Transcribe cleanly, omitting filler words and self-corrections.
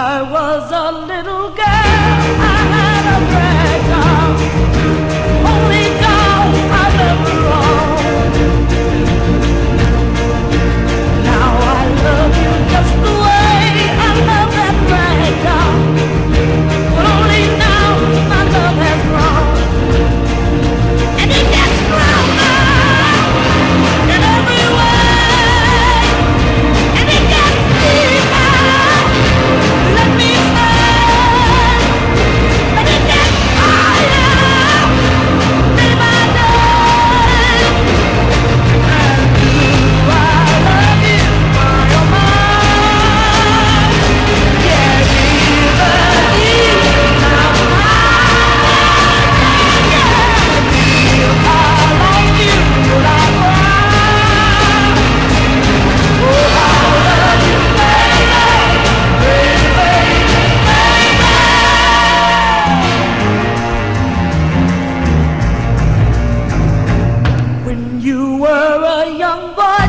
I was a little girl, I had a rag doll, only doll I've ever owned. Now I love you just the way I love that rag doll, but only now my love has grown, and it gets stronger in every way, and it gets deeper. Let me say, and it gets higher day by day. And do I love you, my oh my? Yeah, even now, yeah, if I like you, will I cry? Oh, I love you, baby, baby, baby. When you were a young boy,